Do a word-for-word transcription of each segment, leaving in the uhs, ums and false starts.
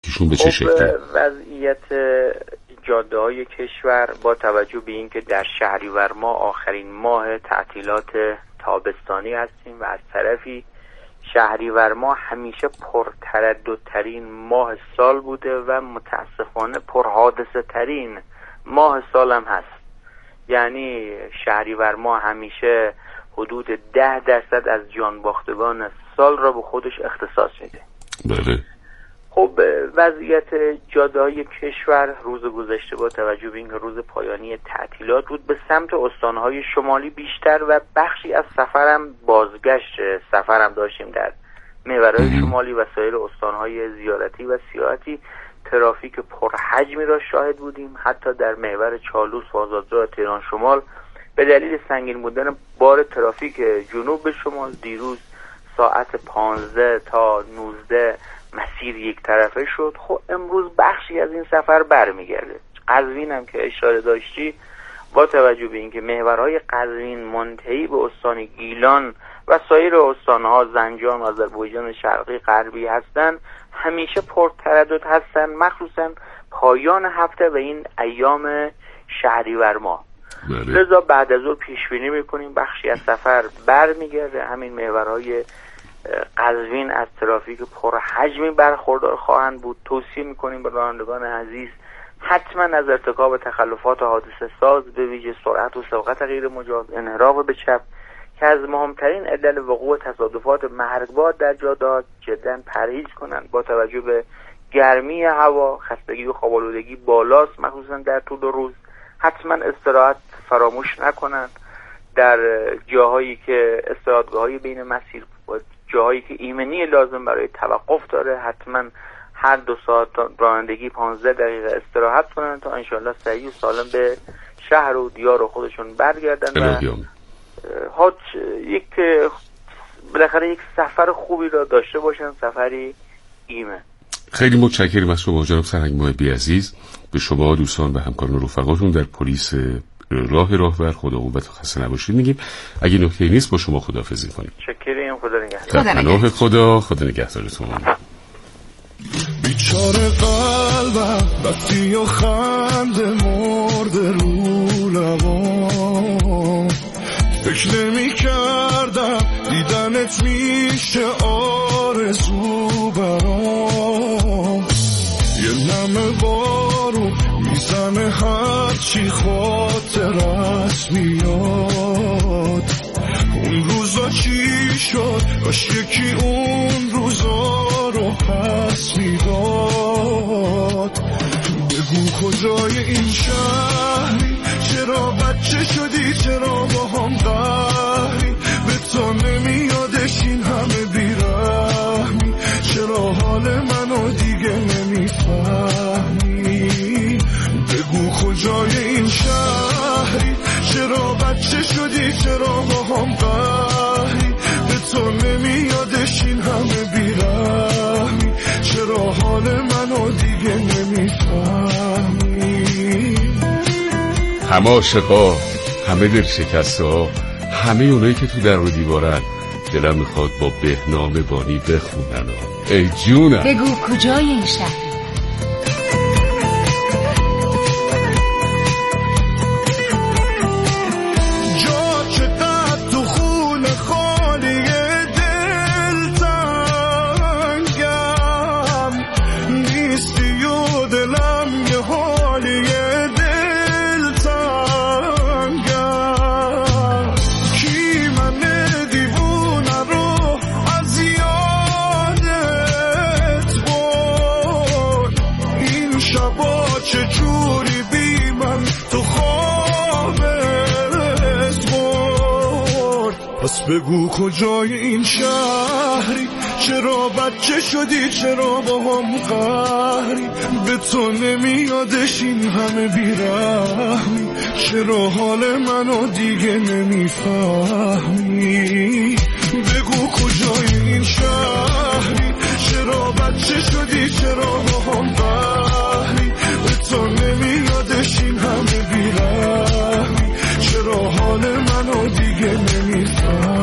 ترافیکیشون به چه شکلی؟ وضعیت جاده‌های کشور با توجه به اینکه در شهریور ماه آخرین ماه تعطیلات تابستانی هستیم و از طرفی شهریور ماه همیشه پرترددترین ماه سال بوده و متاسفانه پرحادثه ترین ماه سال هم هست. یعنی شهریور ماه همیشه حدود ده درصد از جانباختگان سال را به خودش اختصاص میده. بله. خب وضعیت جاده‌های کشور روز گذشته با توجه به اینکه روز پایانی تعطیلات بود به سمت استان‌های شمالی بیشتر و بخشی از سفرم بازگشت سفرم داشتیم در محورهای شمالی و سایر استان‌های زیارتی و سیاحتی، ترافیک پرحجمی را شاهد بودیم. حتی در محور چالوس و آزادراه تهران شمال به دلیل سنگین بودن بار ترافیک جنوب به شمال دیروز ساعت پانزده تا نوزده مسیر یک طرفه شد. خب امروز بخشی از این سفر برمیگرده. قزوین هم که اشاره داشتی، با توجه به اینکه محورهای قزوین منتهی به استان گیلان و سایر استانها زنجان و آذربایجان شرقی غربی هستند، همیشه پرتردد هستند، مخصوصا پایان هفته و این ایام شهریور ماه. لذا بعد از اون پیش بینی میکنیم بخشی از سفر برمیگرده. همین محورهای قزوین از ترافیک پرحجمی برخوردار خواهند بود. توصیه میکنیم به رانندگان عزیز حتما از ارتکاب تخلفات حادثه ساز به ویژه سرعت و سبقت غیر مجاز، انحراف به چپ که از مهمترین علل وقوع تصادفات مرگبار در جاده‌ها جدا پرهیز کنند. با توجه به گرمی هوا خستگی و خواب‌آلودگی بالاست، مخصوصا در طول روز. حتما استراحت فراموش نکنند. در جاهایی که استراحتگاه‌های بین مسیر و جاهایی که ایمنی لازم برای توقف داره، حتما هر دو ساعت رانندگی پانزده دقیقه استراحت کنند تا انشالله سریع و سالم به شهر و دیار خودشون برگردن و هات یک بالاخره یک سفر خوبی را داشته باشن، سفری ایمن. خیلی متشکرم از شما جناب سرهنگ محبی عزیز. به شما دوستان و همکاران و رفقاتون در پلیس راه راهور خدا قوت و خسته نباشید میگیم. اگه نکته‌ای نیست با شما خداحافظی کنیم. متشکرم. خدا نگهدار. در پناه خدا. خدا نگهدارتون. بیچاره قلبم وقتی و خنده مرده رو لبام، فکر نمی کردم دیدنت میشه آرزو برام. یه نم بارون میزنه هرچی خاطرت میاد. اون روزا چی شد؟ کاش یکی اون روزا رو پس میداد. بگو کجای این شهری؟ چرا بچه شدی؟ چرا با هم قهری؟ به تو نمیادش این همه بیرحمی؟ چرا حال منو دیگه نمیفهمی؟ بگو کجای این شهری؟ چرا بچه شدی؟ چرا با هم قهری؟ به تو نمیادش این همه بیرحمی؟ چرا حال منو دیگه نمیفهمی؟ همه عاشقا، همه دل شکسته ها، همه اونایی که تو در و دیوارن، دلم میخواد با بهنام بانی بخونن. ای جونم بگو کجای این شهر؟ بگو کجای این شهری؟ چرا بچه شدی؟ چرا با هم قهری؟ به تو نمیادش این همه بیرحمی؟ چرا حال منو دیگه نمیفهمی؟ بگو کجای این شهری؟ چرا بچه شدی؟ چرا با هم قهری؟ به تو نمیادش این همه بیرحمی؟ چرا حال منو دیگه نمیفهمی؟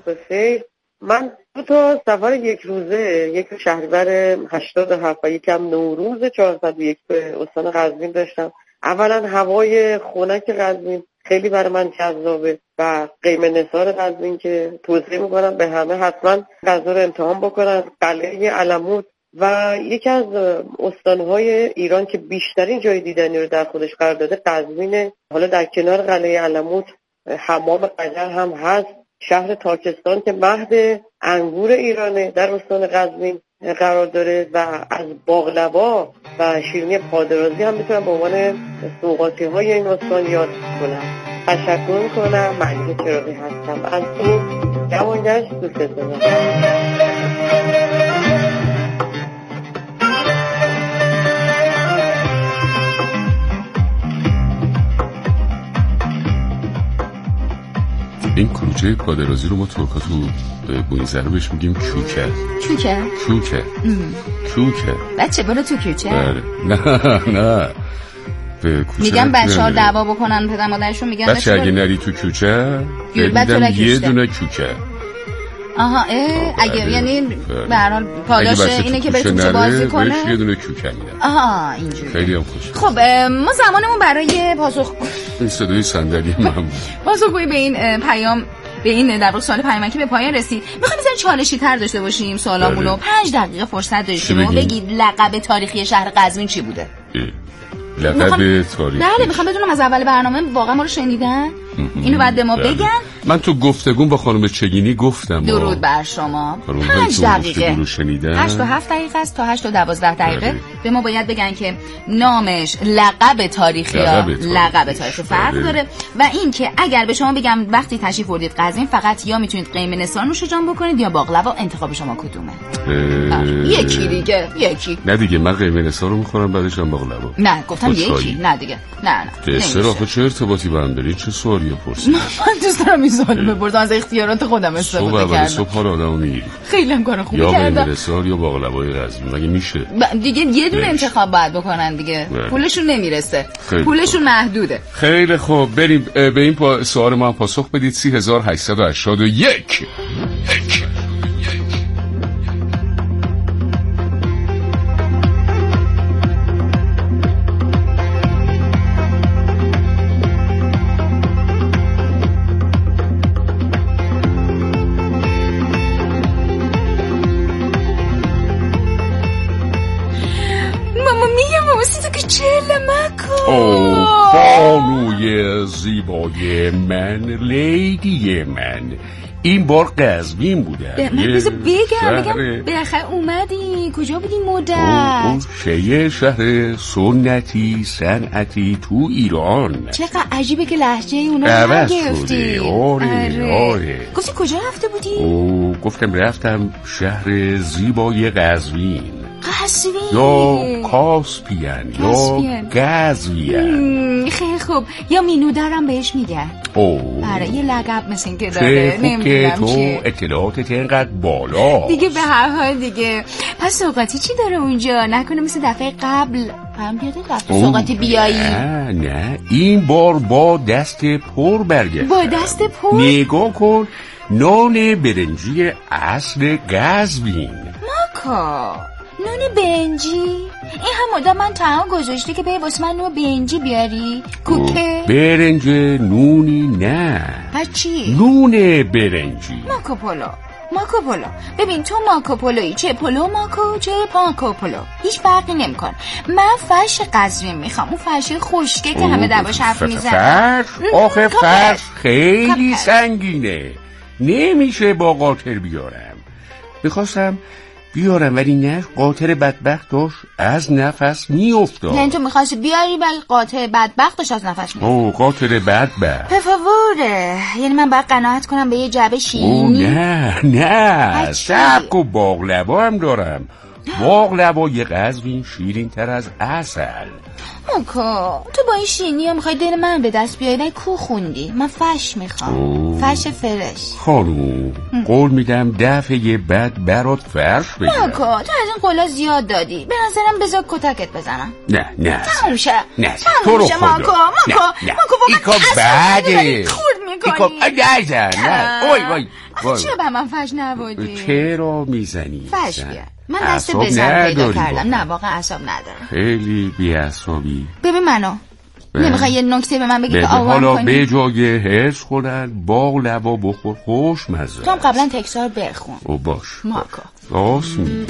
بخیر. من دو تا سفر یک روزه، یک شهریور هشتاد و هفت و یکم نوروز چهارصد و یک به استان قزوین داشتم. اولا هوای خنک قزوین خیلی برای من جذابه و قیمه نثار قزوین که توصیه میکنم به همه حتما غذا رو امتحان بکنن. قلعه علموت و یکی از استانهای ایران که بیشترین جای دیدنی رو در خودش قرار داده قزوینه. حالا در کنار قلعه علموت حمام قجر هم هست. شهر تاکستان که مهد انگور ایرانه در استان قزوین قرار داره و از باقلوا و شیرینی پادرازی هم میتونم به عنوان سوغاتی های این استان یاد کنم. تشکر میکنم. معنی چراغی هستم از این جوانگشت دوست دارم. این کلوچه پادرازی رو ما ترکاتو بونیزه رو بهش میگیم چوکه. چوکه؟ چوکه چوکه بچه برو تو کوچه. بله. نه نه میگم بچه ها دعوا بکنن پدر مادرشون میگن بچه اگه نری تو کوچه دیدم یه دونه کوچه. آها اه اگه یعنی به هر حال پاداش اینه که بره کوچه بازی کنه بهش یه دونه کوچه میدن. آها اینجوری. خیلی هم خوش. خب ما زمانمون برای پاسخ این صدای صندلی من پاسخگویی به این پیام به این در واقع سوال پیامکی که به پایان رسید. میخوایم مثلا چالشی تر داشته باشیم سوالامونو. پنج دقیقه فرصت دارید شما بگید لقب تاریخی شهر قزوین چی بوده؟ لقب تاریخی. بله میخوام بدونم از اول برنامه واقعا ما رو شنیدن؟ اینو بعد به ما بگن. من تو گفتگون با خانم چگینی گفتم درود بر شما. پنج دقیقه هشت تا هفت دقیقه است تا هشت تا دوازده دقیقه بله. به ما باید بگن که نامش لقب تاریخی یا لقب تاریخی فرق بله. داره و این که اگر به شما بگم وقتی تشریف بردید قزوین فقط یا میتونید قیمه نثار نوش جان بکنید یا باقلوا، انتخاب شما کدومه؟ اه... یکی دیگه یکی. نه دیگه من قیمه نثار رو میخورم بعدش هم باقلوا. نه گفتم یکی. نه دیگه نه نه چرا چه ارتباطی با هم داری؟ چه سوالی پرسیدی؟ من دوست دارم این سوالو بپرسم از اختیارات خودم استفاده کردم. صبح صبح آدمو میگیری. خیلی هم کار خوبی یا کردم. قیمه نثار یا باقلوای قزوین مگه میشه؟ دیگه یه دونه انتخاب باید بکنن دیگه. بله. پولشون نمیرسه. پولشون خوب. محدوده. خیلی خوب بریم به این پا... سوال ما هم پاسخ بدید. سی هزار و هشتصد و هشتاد و یک. او بانوی زیبای من، لیدی من، این بار قزوین بودم. من بذار بگم بگم بالاخره اومدی کجا بودی مدت؟ اون چه شهر سنتی صنعتی تو ایران. چقدر عجیبه که لهجه اونا رو نگرفتی. آره آره. گفتی کجا رفته بودی؟ او گفتم رفتم شهر زیبای قزوین. قزوین یا کاسپیان یا قزوین. خیلی خوب. یا مینو دارم بهش میگن. او برای یه لقب مثل این که داره نمیدونم چیه. تو اطلاعاتت اینقدر بالا دیگه به هر حال دیگه. پس سوغاتی چی داره اونجا؟ نکنه مثل دفعه قبل هم بیاده دفعه سوغاتی بیایی؟ نه نه این بار با دست پر برگشتم. با دست پر؟ نگاه کن نان برنجی اصل قزوین. ماکا نون برنجی؟ این هم مدام من تنها گذاشته که به واسه من نون برنجی بیاری؟ کوکه؟ برنج نونی نه. پس چی؟ نون برنجی. ماکو پولو ماکو پولو. ببین تو ماکو پولویی، چه پولو ماکو چه ماکو پولو، هیچ فرقی نمیکنه. من فرش قزوین میخوام، اون فرش خشکه که همه درباش حرف میزنن. فرش؟ آخه فرش خیلی سنگینه، نمیشه با قاطر بیارم. میخواستم بیارم ولی نه، قاطر بدبخت داشت از نفس میافتاد. یعنی تو میخواستی بیاری ولی قاطر بدبخت داشت از نفس میافتاد؟ اوه قاطر بدبخت. بفوره. یعنی من باید قناعت کنم به یه جعبه شیرینی؟ نه نه سبک و باقلوا هم دارم. باقلوای قزوین شیرین تر از عسل. ماکا تو با این شیرینی ها میخوای دل من به دست بیایی ولی کو خوندی؟ من فرش میخوام، فرش فرش. خانوم قول میدم دفعه بعد برات فرش بگیرم. ماکا تو از این قولا زیاد دادی، به نظرم بذار کتکت بزنم. نه نه تموم شه نه تموم شه ماکا ماکا ماکا این کار بده. خورد میکنی. این کار نه نه اوی وای چرا به من فش نبودی؟ چرا میزنی؟ فش بیار. من دست بزن پیدا کردم. نه واقعا اعصاب ندارم. خیلی بی‌عصبی. ببین منو. نمیخوای یه نکته به من بگی که آوام کنی؟ حالا به جای هرس خودن با لبا بخور خوش مزه. تو هم قبلا تکسار برخون. او باش. ماکا. راست می.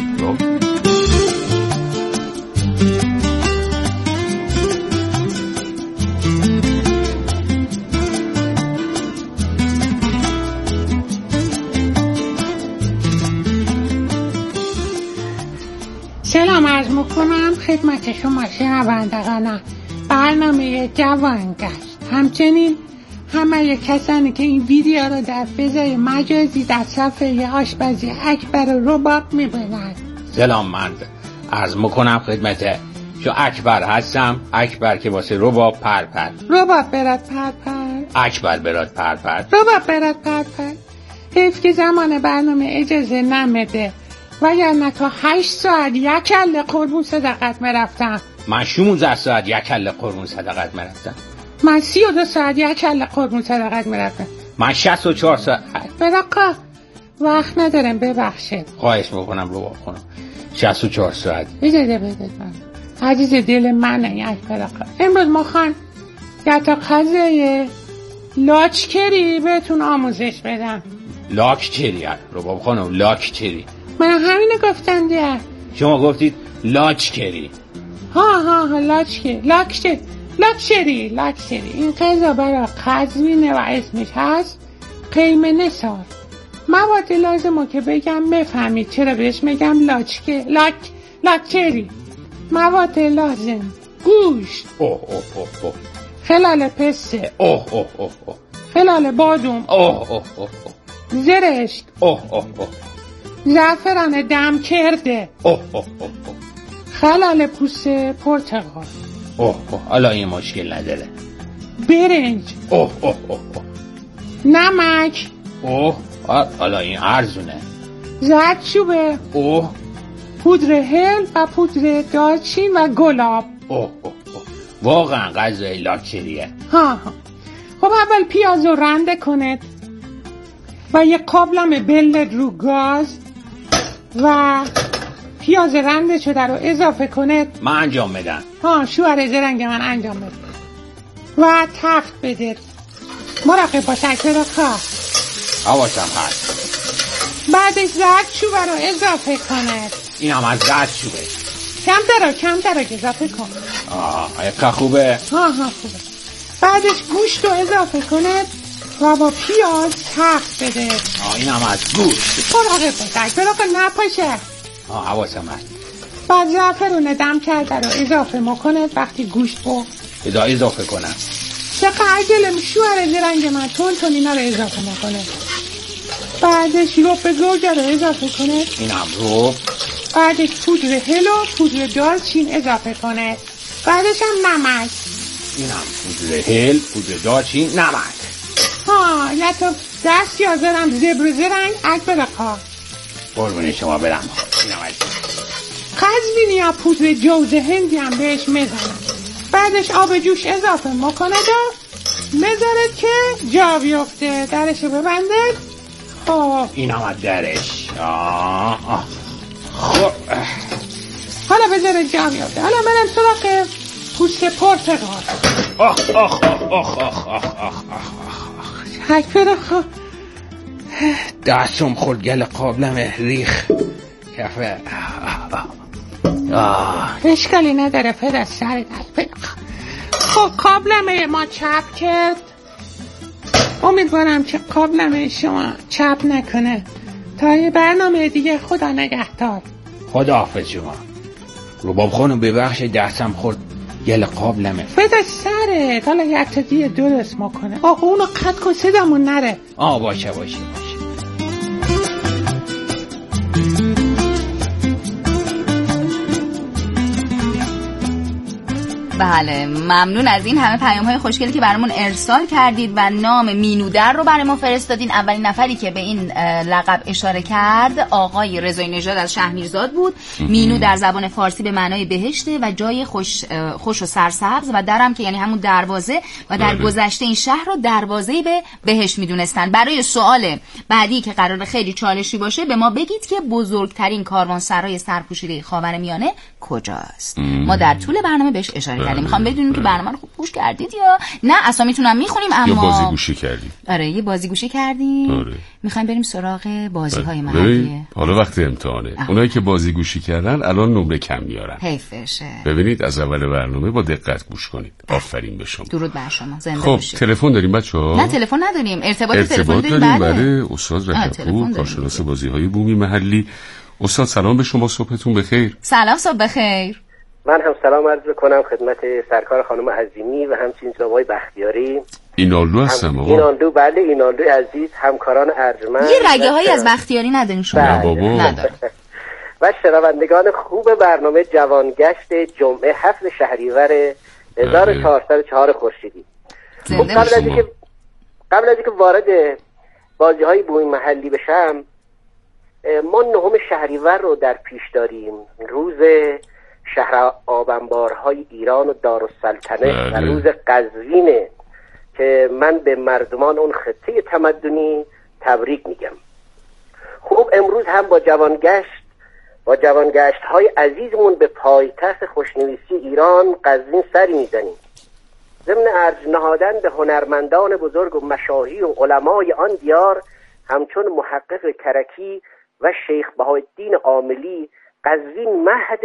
سلام عرض میکنم خدمت شما شنوندگان برنامه جوانگشت. همچنین همه کسانی که این ویدیو رو در فضای مجازی در صفحه آشپزی اکبر رباب میبینند. سلام، من عرض میکنم خدمت شو اکبر هستم. اکبر که واسه رباب پر پر. رباب برات پر پر. اکبر برات پر پر. رباب برات پر پر. حیف که زمان برنامه اجازه نمیده و یا نه تا هشت ساعت یک کله قربون صدقت میرفتم. من شانزده ساعت یک کله قربون صدقت میرفتم. من سی و دو ساعت یک کله قربون صدقت میرفتم. من شصت و چهار ساعت. براقا وقت ندارم ببخشید. خواهش میکنم رو بخونم. شصت و چهار ساعت اجازه بده من عزیز دل منه. یک براقا امروز ما خان یا تا غذای لاچکری بهتون آموزش بدم. لاکچری رباب خانم، لاکچری. من همینه گفتم دیگه. شما گفتید لاچکری. ها ها ها لاچکری لاکچری لاکچری لاکچری. این غذا برای قزوینه و اسمش هست قیمه نثار. مواد لازمه که بگم بفهمید چرا بهش میگم لاچکه لاک لاکچری. مواد لازم: گوشت، اوه اوه اوه اوه، خلال پسته، اوه اوه اوه اوه، خلال بادوم، اوه اوه اوه، زرشک، اوه اوه اوه، زعفران دم کرده، اوه اوه اوه، خلال پوست پرتقال، اوه اوه. حالا این مشکل نداره. برنج، اوه اوه اوه اوه، نمک، اوه. حالا این ارزونه. زردچوبه، اوه. پودر هل و پودر دارچین و گلاب. اوه اوه اوه. واقعا غذای لاکچریه. ها ها. خب اول پیاز رو رنده کنید و یک قابلم بلد رو گاز و پیاز رنده شده رو اضافه کنید. من انجام بدم. ها شوهر زرنگ من انجام بده و تفت بدید. مراقب باش اکبر خواه. حواسم هست. بعدش زردچوبه رو اضافه کنید. این هم از زردچوبه. کم درو کم درو اضافه کن. آه که خوبه. ها ها خوبه. بعدش گوشت رو اضافه کنید و با پیاز تفت بده. آه این هم از گوشت. مراقب باش اکبر خواه نپاشه. آه حواسم هست. بعد زعفرون دم کرده رو اضافه میکنید. وقتی گوشت رو ادا اضافه کنم. چقدر عجلم شوهر زرنگ من تون تون اینا رو اضافه میکنه. بعدش رب گوجه رو اضافه کنه. این هم رب. بعدش پودر هل و پودر دارچین اضافه کنه. بعدش هم نمک. این هم پودر هل، پودر دارچین، نمک. ها یا تو دست یازارم زبر زرنگ اکبر خواه. قربون شما برم. این هم از قزوینی یا پودر جوز هندی هم بهش میزنم. بعدش آب جوش اضافه میکنه و میذارد که جا بیفته. درشو ببندید. خب این هم از درش. آه آه. خب حالا بذارید جا بیفته. حالا منم سراغ پوست پرتقال. آخ آخ آخ آخ آخ آخ آخ آخ اکبر خواه. دستم خورد گل قابلم ریخ کفه. اشکالی نداره پدر سر در. خب قابلمه ما چپ کرد. امیدوارم که قابلمه شما چپ نکنه. تا یه برنامه دیگه خدا نگهدار. خدا حافظ شما. رباب خانم ببخش دستم خورد گل قابلمه. پدر سرت. حالا یک تا دیگه درست مکنه. آقا اونو قد کن صدامون نره. آه باشه باشه باشه. بله ممنون از این همه پیام های خوشگلی که برامون ارسال کردید و نام مینودر رو برای ما فرستادین. اولین نفری که به این لقب اشاره کرد آقای رضایی نژاد از شهرمیرزاد بود. مینو در زبان فارسی به معنای بهشته و جای خوش خوش و سرسبز و درم که یعنی همون دروازه و در گذشته این شهر رو دروازه‌ای به بهشت میدونستن. برای سوال بعدی که قرار خیلی چالشی باشه به ما بگید که بزرگترین کاروانسرای سرپوشیده خاورمیانه کجاست؟ ما در طول برنامه بهش اشاره کردیم. میخوام بدونیم که برنامه رو خوب گوش کردید یا نه اسامیتون هم میخونیم اما یا بازیگوشی کردیم. آره یه بازیگوشی کردیم. آره. میخوایم بریم سراغ بازی‌های محلیه. حالا وقت امتحانه. آه. اونایی که بازیگوشی کردن الان نمره کم میارن. حیفشه. ببینید از اول برنامه با دقت گوش کنید. آفرین به شما. درود بر شما. زنده خب باشید. تلفن داریم بچه‌ها؟ نه تلفن نداریم. ارتباط تلفن داریم. بله استاد رجبپور کارشناس بازی‌های بومی محلی. استاد سلام به شما، صبحتون بخیر. سلام، صبح بخیر. من هم سلام عرض می‌کنم خدمت سرکار خانم عظیمی و همچنین جناب آقای بختیاری. اینالو هستم آقا. اینالو بله اینالو عزیز، همکاران ارجمند. یه رگه‌هایی از بختیاری ندارین شما؟ نه بابا. نداره. و شنوندگان خوب برنامه جوانگشت جمعه هفت شهریور هزار و چهارصد و چهار خورشیدی. زنده قبل از اینکه قبل از اینکه وارد بازی‌های بومی محلی بشم، ما نهم شهریور رو در پیش داریم، روز شهر آبنبارهای ایران و دارالسلطنه و روز قزوینه که من به مردمان اون خطه تمدنی تبریک میگم. خوب امروز هم با جوانگشت با جوانگشت های عزیزمون به پایتخت خوشنویسی ایران قزوین سری میزنیم. ضمن ارج نهادن به هنرمندان بزرگ و مشاهیر و علمای آن دیار همچون محقق کرکی و شیخ بهاءالدین عاملی، قزوین مهد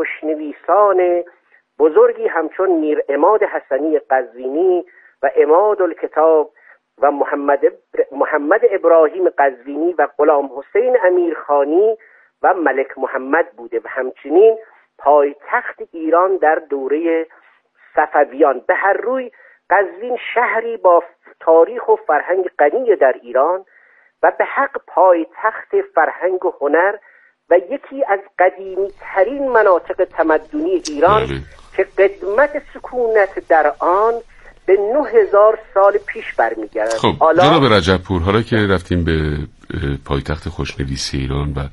خوشنویسان بزرگی همچون میر عماد حسنی قزوینی و عماد الکتاب و محمد محمد ابراهیم قزوینی و غلام حسین امیرخانی و ملک محمد بوده و همچنین پایتخت ایران در دوره صفویان. به هر روی قزوین شهری با تاریخ و فرهنگ غنی در ایران و به حق پایتخت فرهنگ و هنر و یکی از قدیمی ترین مناطق تمدنی ایران بله. که قدمت سکونت در آن به نه هزار سال پیش برمیگردد. خب حالا... جناب رجبپور، حالا که رفتیم به پایتخت خوشنویسی ایران و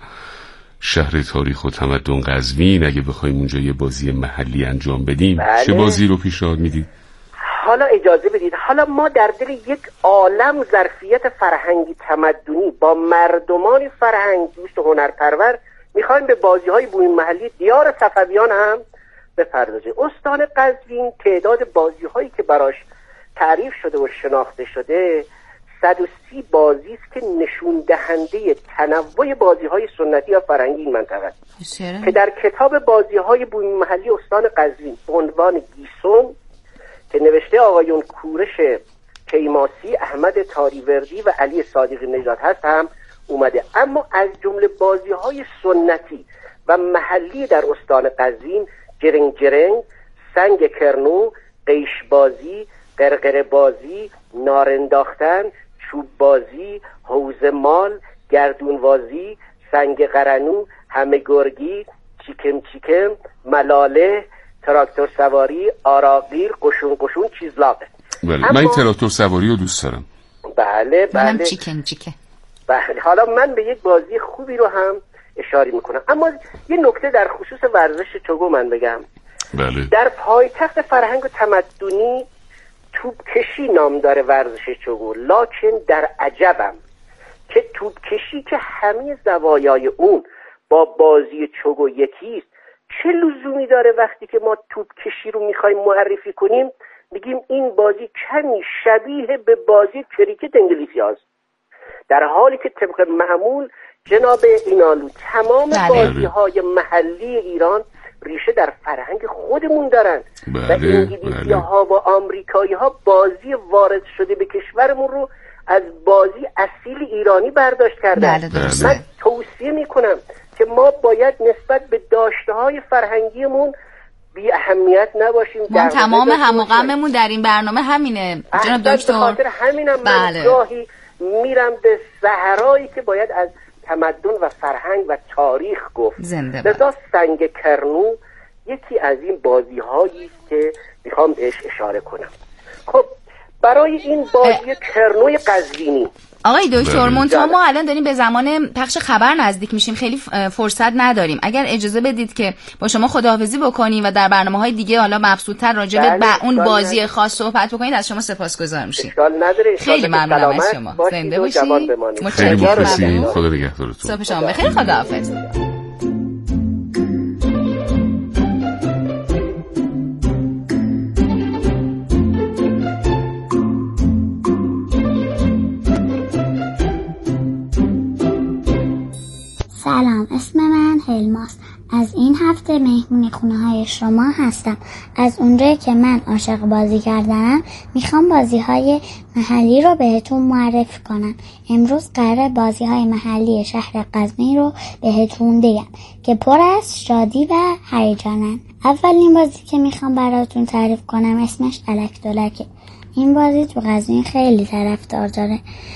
شهر تاریخ و تمدن قزوین، اگه بخوایم اونجا یه بازی محلی انجام بدیم بله. چه بازی رو پیشنهاد میدید؟ حالا اجازه بدید، حالا ما در دل یک عالم ظرفیت فرهنگی تمدنی با مردمان فرهنگ دوست و هنرپرور میخوایم به بازی‌های بومی محلی دیار صفویان هم بپردازیم. استان قزوین تعداد بازی‌هایی که براش تعریف شده و شناخته شده صد و سی بازی است که نشون دهنده تنوع بازی‌های سنتی و فرهنگی این منطقه است که در کتاب بازی‌های بومی محلی استان قزوین به عنوان گیسون که نوشته آقایون کورش کیماسی، احمد تاریوردی و علی صادقی نژاد هست هم اومده. اما از جمله بازی‌های سنتی و محلی در استان قزوین جرنگ جرنگ، سنگ کرنو، قیش بازی، قرقره بازی، نارانداختن، چوب بازی، حوض مال، گردون بازی، سنگ قرنو، همه گرگی، چیکم چیکم، ملاله، تراکتور سواری، آراقیر، قشون قشون، چیزلاقه. بله اما... من این تراکتور سواری رو دوست دارم. بله بله. منم چیکن چیکه. بله حالا من به یک بازی خوبی رو هم اشاره میکنم. اما یه نکته در خصوص ورزش چوگو من بگم. بله. در پایتخت فرهنگ و تمدنی توپ کشی نام داره ورزش چوگو، لکن در عجبم که توپ کشی که همه زوایای اون با بازی چوگو یکیست، چه لزومی داره وقتی که ما توپ کشی رو میخوایم معرفی کنیم بگیم این بازی کمی شبیه به بازی کریکت انگلیسی هاست، در حالی که طبق معمول جناب اینالو تمام بازی های محلی ایران ریشه در فرهنگ خودمون دارن بله، و انگلیسی ها و آمریکایی ها بازی وارد شده به کشورمون رو از بازی اصیل ایرانی برداشت کردن. بله بله. من توصیه میکنم که ما باید نسبت به داشته های فرهنگیمون بی اهمیت نباشیم. ما تمام هم و غممون در این برنامه همینه جناب دکتر. خاطر همینم بله. من گاهی میرم به صحرایی که باید از تمدن و فرهنگ و تاریخ گفت. زنده لذا سنگ کرنو یکی از این بازی هایی که میخوام بهش اشاره کنم. خب برای این بازی کرنوی قزوینی آقای دکتر منتها ما الان داریم به زمان پخش خبر نزدیک میشیم، خیلی فرصت نداریم. اگر اجازه بدید که با شما خداحافظی بکنیم و در برنامه‌های دیگه حالا مبسوط‌تر راجع به با اون بازی خاص صحبت بکنید، از شما سپاسگزار میشیم. اشکال نداره. خیلی ممنونم از شما. زنده باشید. متشکرم. خدا نگهدارتون. صبح شما بخیر. خداحافظ. سلام، اسم من هلماست. از این هفته مهمون خونه های شما هستم. از اونجایی که من عاشق بازی کردنم میخوام بازی های محلی رو بهتون معرفی کنم. امروز قراره بازی های محلی شهر قزوین رو بهتون بگم که پر از شادی و هیجانن. اولین بازی که میخوام براتون تعریف کنم اسمش الک دلکه. این بازی تو قزوین خیلی طرفدار داره.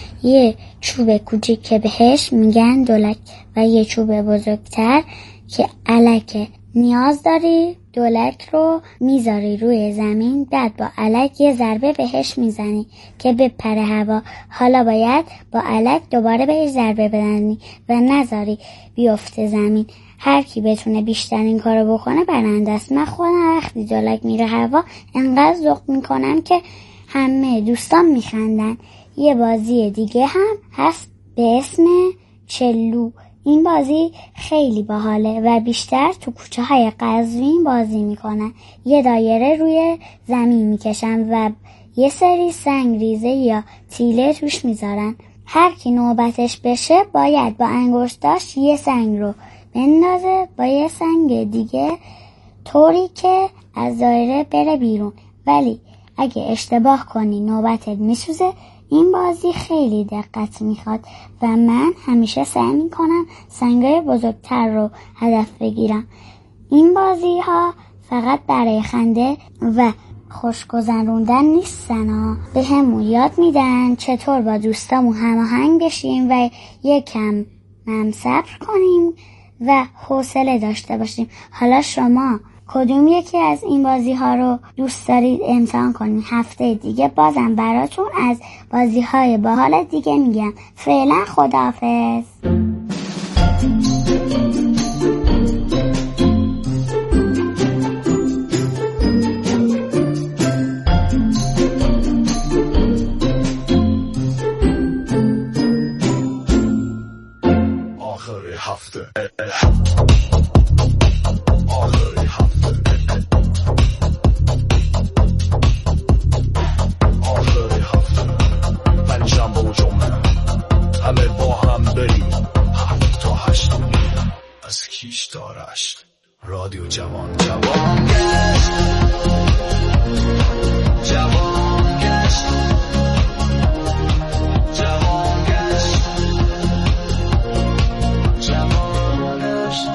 یه چوب کوچیک که بهش میگن دولک و یه چوب بزرگتر که الکه. نیاز داری دولک رو میذاری روی زمین، بعد با الک یه ضربه بهش میزنی که بپره هوا. حالا باید با الک دوباره بهش ضربه بزنی و نذاری بیفته زمین. هر کی بتونه بیشتر این کارو بکنه برنده است. من خودم وقتی دولک میره هوا انقدر ذوق میکنم که همه دوستان میخندن. یه بازی دیگه هم هست به اسم چلو. این بازی خیلی باحاله و بیشتر تو کوچه های قزوین بازی میکنن. یه دایره روی زمین میکشن و یه سری سنگ ریزه یا تیله توش میذارن. هر کی نوبتش بشه باید با انگشتاش یه سنگ رو بندازه با یه سنگ دیگه طوری که از دایره بره بیرون. ولی اگه اشتباه کنی نوبتت میسوزه. این بازی خیلی دقت میخواد و من همیشه سعی میکنم سنگای بزرگتر رو هدف بگیرم. این بازی ها فقط برای خنده و خوش گذروندن نیستن ها. به همون یاد میدن چطور با دوستامون هماهنگ بشیم و یکم هم صبر کنیم و حوصله داشته باشیم. حالا شما کدوم یکی از این بازی ها رو دوست دارید امتحان کنید؟ هفته دیگه بازم براتون از بازی های باحال دیگه میگم. فعلا خداحافظ. آخر هفته همه با هم بریم هفت تا هشت میرم از کیش تا رشت. رادیو جوان جوان گشت جوان گشت جوان گشت جوان گشت.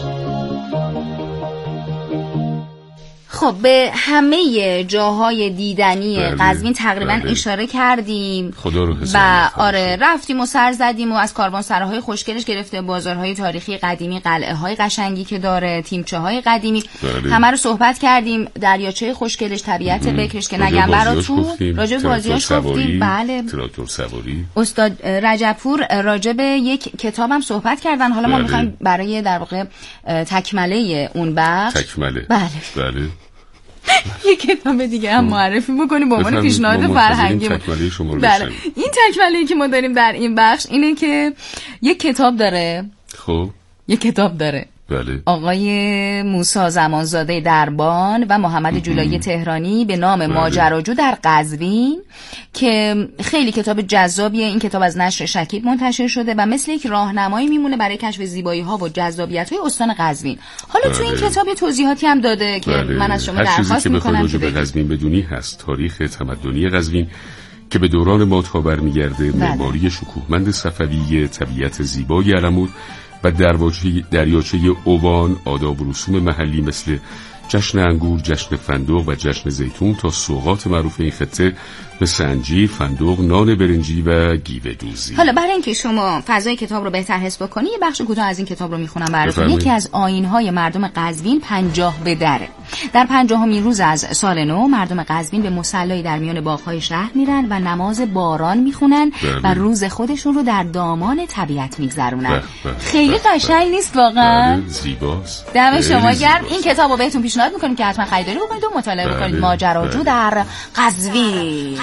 خب به همه جاهای دیدنی قزوین تقریبا بله. اشاره کردیم. خدا رو و آره رفتیم و سر زدیم و از کاروانسراهای خوشگلش گرفته بازارهای تاریخی قدیمی، قلعه های قشنگی که داره، تیمچه های قدیمی بله. همه رو صحبت کردیم. دریاچه خوشگلش، طبیعت بکرش که نگم براتون. راجع به بازیاش گفتیم. بله. تراکتور سواری. استاد رجبپور راجع به یک کتابم صحبت کردن. حالا بله. ما می‌خوایم برای در واقع تکمله اون بخش تکمله بله بله یک کتاب دیگه هم معرفی بکنیم به عنوان پیشنهاد فرهنگی. بله. این تکمله‌ای که ما داریم در این بخش اینه که یک کتاب داره. خب یک کتاب داره. بله. آقای موسی زمانزاده دربان و محمد جولایی تهرانی به نام بله. ماجراجو در قزوین که خیلی کتاب جذابیه. این کتاب از نشر شکیب منتشر شده و مثل یک راهنمایی میمونه برای کشف زیبایی‌ها و جذابیت‌های استان قزوین. حالا بله. تو این کتاب توضیحاتی هم داده که بله. من از شما درخواست می‌کنم هر چیزی که بخوای راجع به قزوین بدونی هست. تاریخ تمدنی قزوین که به دوران ما تا برمیگرده، معماری بله. شکوهمند صفوی، طبیعت زیبای علمود و دریاچه دریاچه اوان، آداب و رسوم محلی مثل جشن انگور، جشن فندق و جشن زیتون تا سوغات معروف این خطه مثل انجیر، فندق، نان برنجی و گیوه دوزی. حالا برای اینکه شما فضای کتاب رو بهتر حس بکنی یه بخش کوتاه از این کتاب رو میخونم براتون. یکی از آیین‌های مردم قزوین پنجاه به دره. در پنجاهمین روز از سال نو مردم قزوین به مصلی در میان باغ‌های شهر میرن و نماز باران میخونن و روز خودشون رو در دامان طبیعت میگذرونن. خیلی قشنگ نیست واقعا؟ زیباست. دم شما گرم. این کتاب رو بهتون پیشنهاد میکنیم که حتما خریداری بکنید و مطالعه بکنید. ماجراجو در قزوین.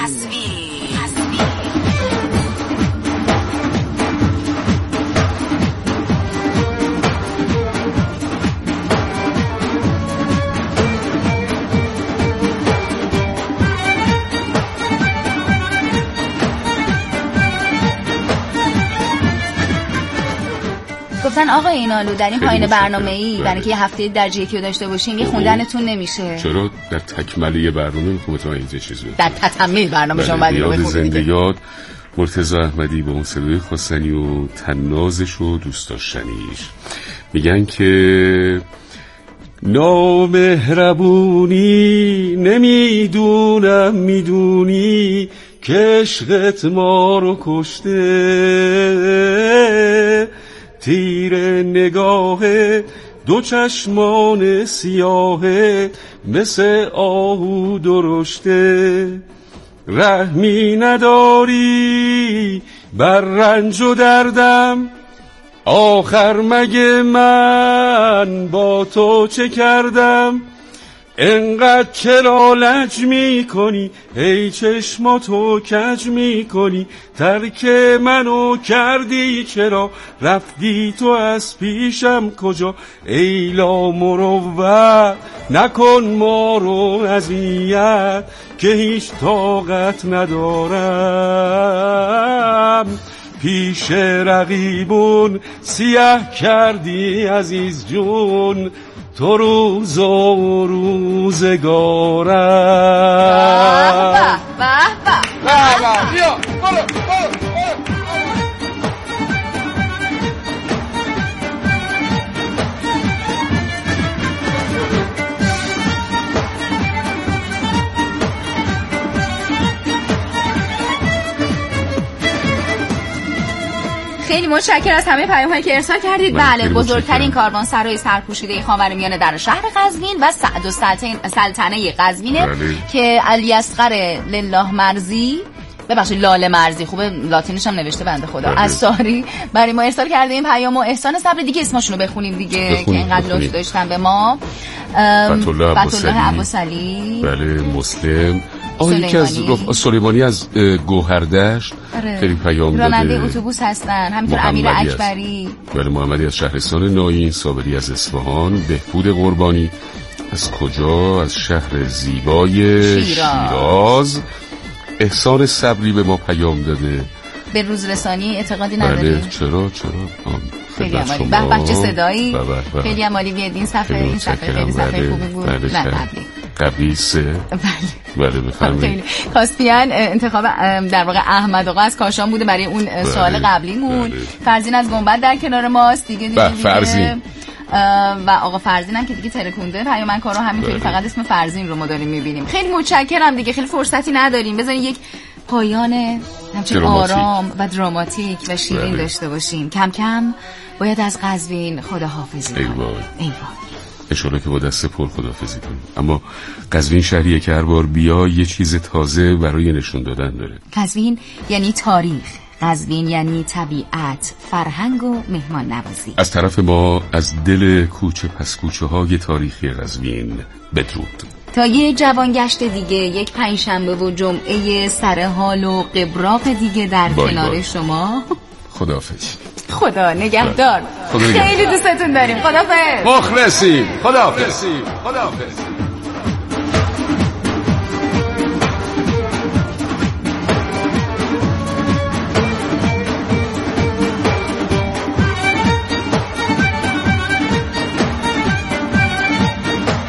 گفتن آقا اینالو در این پایین برنامه‌ای برای اینکه یه هفته درجه یکی رو داشته باشیم یه خوندنتون نمیشه. چرا در تکمله برنامه میخوام تو این چیزی در تتمه برنامه شما ولی بخونید. زنده یاد مرتضی احمدی با اون صدای خواستنی و تنازش و دوست داشتنیش میگن که نامهربونی نمیدونم میدونی که عشقت ما رو کشته، تیر نگاه دو چشمان سیاه مثل آهو درشته، رحمی نداری بر رنج و دردم، آخر مگه من با تو چه کردم؟ انقدر چرا لج می کنی ای چشماتو کج می کنی، ترک منو کردی چرا رفتی تو از پیشم کجا، ای لا مروت نکن ما رو اذیت که هیچ طاقت ندارم، پیش رقیبون سیاه کردی عزیز جون تو روز و روزگارم. به به به بیا برو برو. خیلی متشکرم از همه پیام‌هایی که ارسال کردید. بله بزرگترین کاروانسرای سرپوشیده خاورمیانه در شهر قزوین و سعد السلطنه قزوینه که علی اصغر لله مرزی ببخشید لاله مرزی خوبه لاتینش هم نوشته بنده خدا انصاری برای ما ارسال کرده این پیامو. احسان صبری دیگه اسمشون رو بخونیم دیگه بخونیم. که اینقدر لطف داشتن به ما. فتح‌الله عباسلی بله مسلم آه یکی از سلیمانی از گوهردشت خیلی پیام داده، راننده اتوبوس هستن، همینطور امیر اکبری بله محمدی از شهرستان ناین، صابری از اصفهان، بهبود قربانی از کجا از شهر زیبای شیراز, شیراز. احسان صبری به ما پیام داده به روزرسانی اعتقادی نداری؟ بله چرا چرا خیلی عالی. به بچه صدایی خیلی عالی. بیاد این صفحه این صفحه خیلی صفحه خوبی بود. نه قبلی قبلی سه بله بله بفرمایید. کاسپیان انتخاب در واقع احمد آقا از کاشان بوده برای اون سوال قبلیمون. فرزین از گنبد در کنار ماست دیگه دیگه فرزین و آقا فرزین هم که دیگه ترکونده پیام من کارو همینطوری فقط اسم فرزین رو ما داریم میبینیم. خیلی متشکرم دیگه، خیلی فرصتی نداریم، بذارین یک پایان همچنین آرام و دراماتیک و شیرین بله. داشته باشیم. کم کم باید از قزوین خداحافظی کنیم. ایوان ایوان اشاره که با دست پر خداحافظی کنیم، اما قزوین شهریه که هر بار بیا یه چیز تازه برای نشون دادن داره. قزوین یعنی تاریخ، قزوین یعنی طبیعت، فرهنگ و مهمان نوازی. از طرف ما از دل کوچه پس کوچه های تاریخی قزوین بدرود. تا یه جوانگشت دیگه، یک پنجشنبه و جمعه سرحال و قبراق دیگه در بای کنار بای. شما خداحافظ. خدا نگهدار. خدا نگهدار. خیلی دوستتون داریم. خداحافظ. مخلصیم. خداحافظ. خداحافظ.